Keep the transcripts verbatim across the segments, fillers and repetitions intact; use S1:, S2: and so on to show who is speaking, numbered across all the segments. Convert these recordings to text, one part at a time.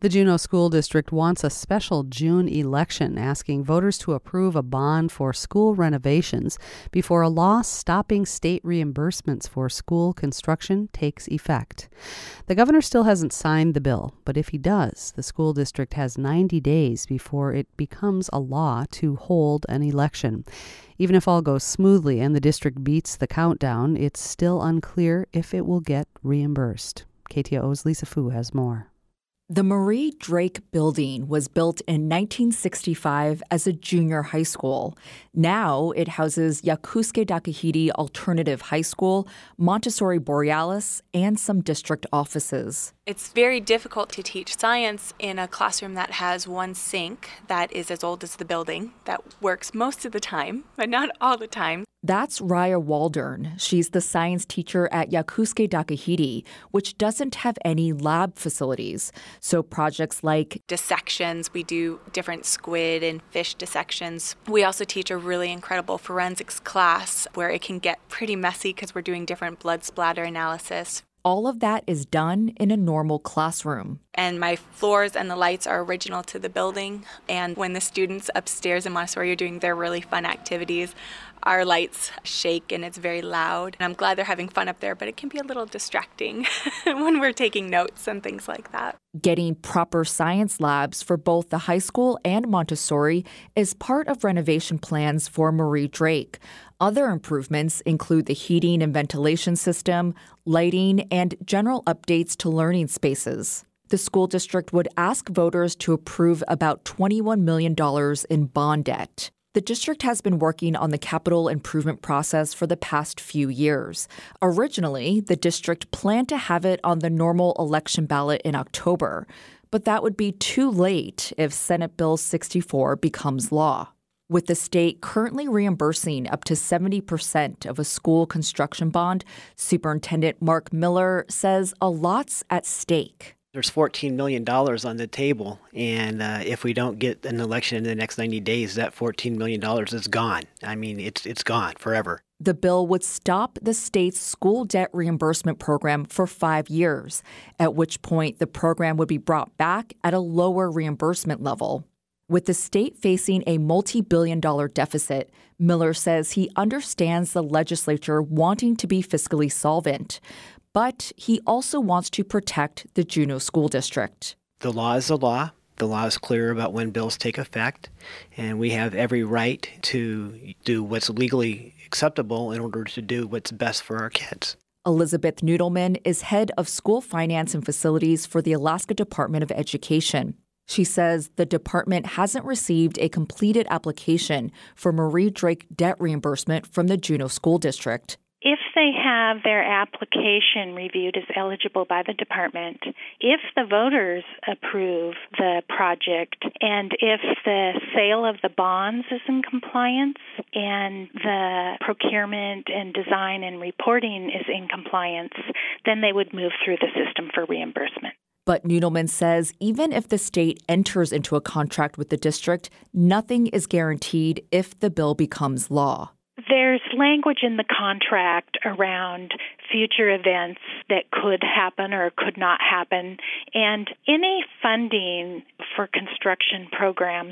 S1: The Juneau School District wants a special June election, asking voters to approve a bond for school renovations before a law stopping state reimbursements for school construction takes effect. The governor still hasn't signed the bill, but if he does, the school district has ninety days before it becomes a law to hold an election. Even if all goes smoothly and the district beats the countdown, it's still unclear if it will get reimbursed. K T O O's Lisa Fu has more.
S2: The Marie Drake building was built in nineteen sixty-five as a junior high school. Now it houses Yakusuke Takahiti Alternative High School, Montessori Borealis, and some district offices.
S3: It's very difficult to teach science in a classroom that has one sink that is as old as the building, that works most of the time, but not all the time.
S2: That's Raya Waldern. She's the science teacher at Yakusuke Takahiti, which doesn't have any lab facilities. So projects like
S3: dissections, we do different squid and fish dissections. We also teach a really incredible forensics class where it can get pretty messy because we're doing different blood splatter analysis.
S2: All of that is done in a normal classroom.
S3: And my floors and the lights are original to the building. And when the students upstairs in Montessori are doing their really fun activities, our lights shake and it's very loud. And I'm glad they're having fun up there, but it can be a little distracting when we're taking notes and things like that.
S2: Getting proper science labs for both the high school and Montessori is part of renovation plans for Marie Drake. Other improvements include the heating and ventilation system, lighting, and general updates to learning spaces. The school district would ask voters to approve about twenty-one million dollars in bond debt. The district has been working on the capital improvement process for the past few years. Originally, the district planned to have it on the normal election ballot in October, but that would be too late if Senate Bill sixty-four becomes law. With the state currently reimbursing up to seventy percent of a school construction bond, Superintendent Mark Miller says a lot's at stake.
S4: There's fourteen million dollars on the table, and uh, if we don't get an election in the next ninety days, that fourteen million dollars is gone. I mean, it's it's gone forever.
S2: The bill would stop the state's school debt reimbursement program for five years, at which point the program would be brought back at a lower reimbursement level. With the state facing a multi-billion dollar deficit, Miller says he understands the legislature wanting to be fiscally solvent, but he also wants to protect the Juneau School District.
S4: The law is the law. The law is clear about when bills take effect, and we have every right to do what's legally acceptable in order to do what's best for our kids.
S2: Elizabeth Noodleman is head of school finance and facilities for the Alaska Department of Education. She says the department hasn't received a completed application for Marie Drake debt reimbursement from the Juneau School District.
S5: If they have their application reviewed as eligible by the department, if the voters approve the project, and if the sale of the bonds is in compliance, and the procurement and design and reporting is in compliance, then they would move through the system for reimbursement.
S2: But Noodleman says even if the state enters into a contract with the district, nothing is guaranteed if the bill becomes law.
S5: There's language in the contract around future events that could happen or could not happen, and any funding for construction programs,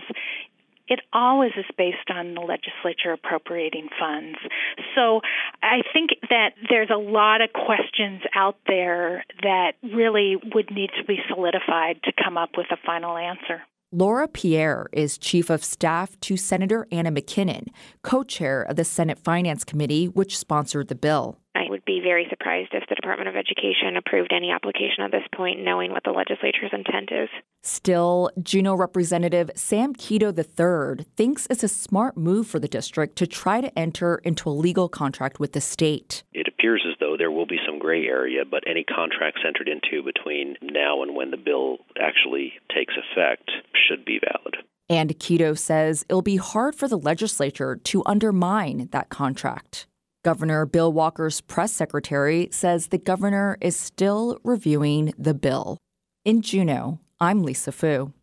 S5: it always is based on the legislature appropriating funds. So I think that there's a lot of questions out there that really would need to be solidified to come up with a final answer.
S2: Laura Pierre is chief of staff to Senator Anna McKinnon, co-chair of the Senate Finance Committee, which sponsored the bill.
S6: I would be very surprised if the Department of Education approved any application at this point, knowing what the legislature's intent is.
S2: Still, Juneau Representative Sam Keto the third thinks it's a smart move for the district to try to enter into a legal contract with the state.
S7: It appears as though there will be some gray area, but any contracts entered into between now and when the bill actually takes effect should be valid.
S2: And Keto says it'll be hard for the legislature to undermine that contract. Governor Bill Walker's press secretary says the governor is still reviewing the bill. In Juneau, I'm Lisa Fu.